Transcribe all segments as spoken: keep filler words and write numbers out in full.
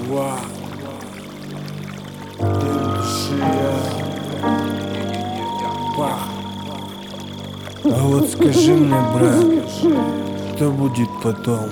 Вах. Дым души я. Пах. А вот скажи мне, брат, что будет потом?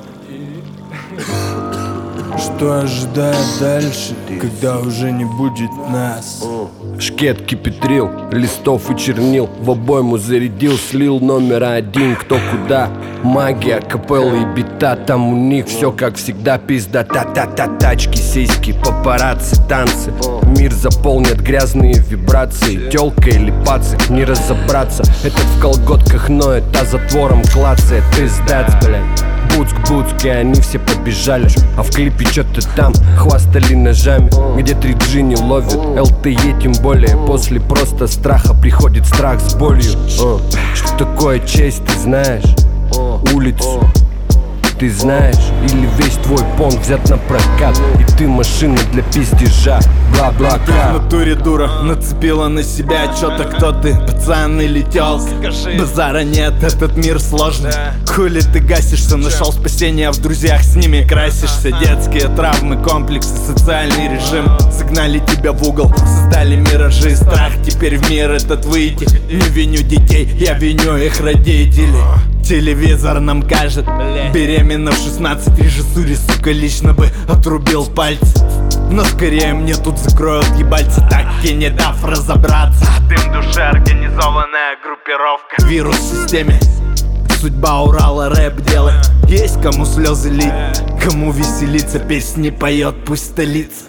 Что ожидает дальше, когда уже не будет нас? Шкет кипятрил, листов и чернил, в обойму зарядил, слил номер один, кто куда. Магия, капеллы и бита, там у них все как всегда пизда. Та-та-та, тачки, сиськи, папарацци, танцы. Мир заполнят грязные вибрации. Тёлка или пацы, не разобраться. Этот в колготках ноет, а затвором клацает. Пиздец, блядь. Буц к буцке, они все побежали. А в клипе что-то там хвастали ножами. Где три джи не ловят, эл тэ е тем более. После просто страха приходит страх с болью. uh. Что такое честь, ты знаешь? Улицу ты знаешь? Или весь твой понг взят на прокат, и ты машина для пиздежа, бла-бла-ка. В натуре дура нацепила на себя чё-то, кто ты, пацан или тёлка. Базара нет, этот мир сложный. Хули ты гасишься, нашел спасение в друзьях, с ними красишься. Детские травмы, комплексы, социальный режим загнали тебя в угол, создали миражи. Страх теперь в мир этот выйти. Не виню детей, я виню их родителей. Телевизор нам кажет, беременна в шестнадцать, режиссуре, сука, лично бы отрубил пальцы. Но скорее мне тут закроют ебальцы, так и не дав разобраться. Дым души, организованная группировка. Вирус в системе, судьба Урала рэп делает. Есть кому слезы лить, кому веселиться, песни поет, пусть столица.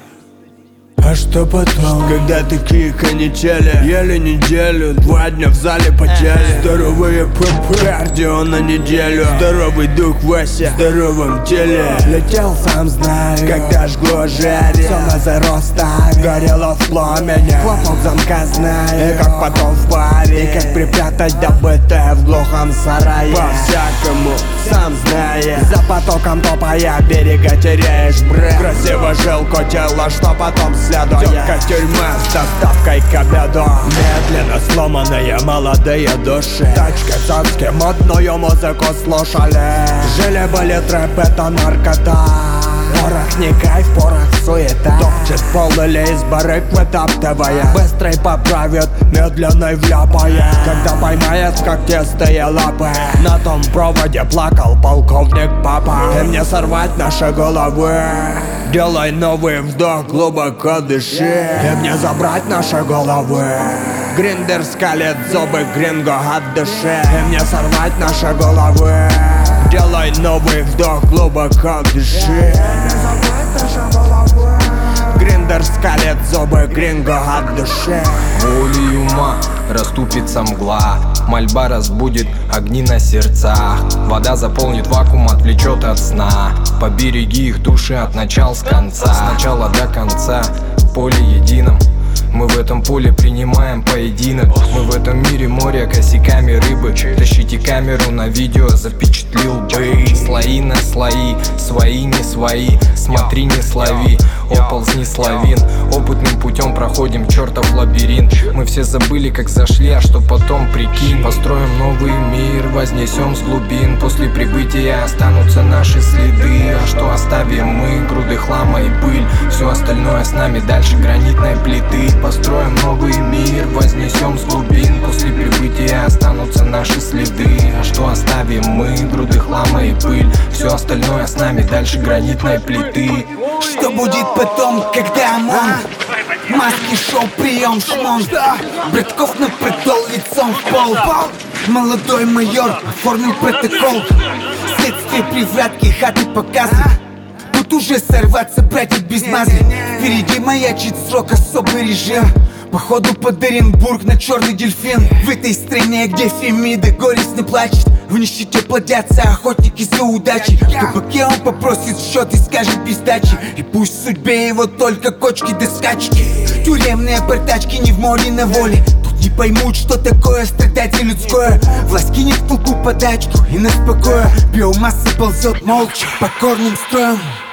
А что потом, когда такие кончали? Ели неделю, два дня в зале потели. Здоровые ПП, кардио на неделю. Здоровый дух Вася, в здоровом теле. Летел сам знаю, когда жгло жаре. Все на зеро ставит, горело в пламени. Хлопок замка знаю, и как потом в паре. И как припрятать добытое в глухом сарае. По-всякому, сам знаешь. За потоком топая берега теряешь бред. Красиво жилку тело, что потом следует. Тётка тюрьма с доставкой к обеду. Медленно сломанные молодые души. Тачка, цацки, модную музыку слушали. Жили-были трэп, это наркота. Порох не кайф, порох суета. Топчет пол или из барыг вытаптывая. Быстрый поправит, медленный вляпая. Когда поймает когтистые лапы. На том проводе плакал полковник папа. И мне сорвать наши головы. Делай новый вдох, глубоко дыши. И мне забрать наши головы. Гриндер скалит зубы, гринго от души. И мне сорвать наши головы. Делай новый вдох, глубоко дыши. Гриндер скалит зубы, гринго от души. Волей ума расступится мгла, мольба разбудит огни на сердцах. Вода заполнит вакуум, отвлечет от сна. Побереги их души от начала с конца. С начала до конца, в поле едином. Мы в этом поле принимаем поединок. Мы в этом мире море косяками рыбы. Тащите камеру, на видео запечатлил бы. Слои на слои, свои не свои. Смотри, не слови, оползни славин. Опытным путем проходим чертов лабиринт. Мы все забыли, как зашли, а что потом, прикинь. Построим новый мир, вознесем с глубин. После прибытия останутся наши следы. А что оставим мы? Груды хлама и пыль. Все остальное с нами дальше гранитной плиты. Построим новый мир, вознесем с глубин. После прибытия останутся наши следы. А что оставим мы? Груды хлама и пыль. Все остальное с нами дальше гранитной плиты. Что будет потом, когда ОМОН? Маски, шоу, прием, шмон. Братков на притол, лицом в пол. Молодой майор оформил протокол. Следствие, привратки, хаты, показы. Тут уже сорваться, братья без мазы. Впереди маячит срок, особый режим. Походу под Оренбург на черный дельфин. В этой стране, где фемиды, горестно плачет. В нищете плодятся охотники за удачей. В кабаке он попросит счет и скажет без дачи. И пусть в судьбе его только кочки да скачки. Тюремные портачки не в море, на воле. Тут не поймут, что такое страдать людское. Власть кинет в толпу подачку и на спокое. Биомасса ползет молча покорным строем.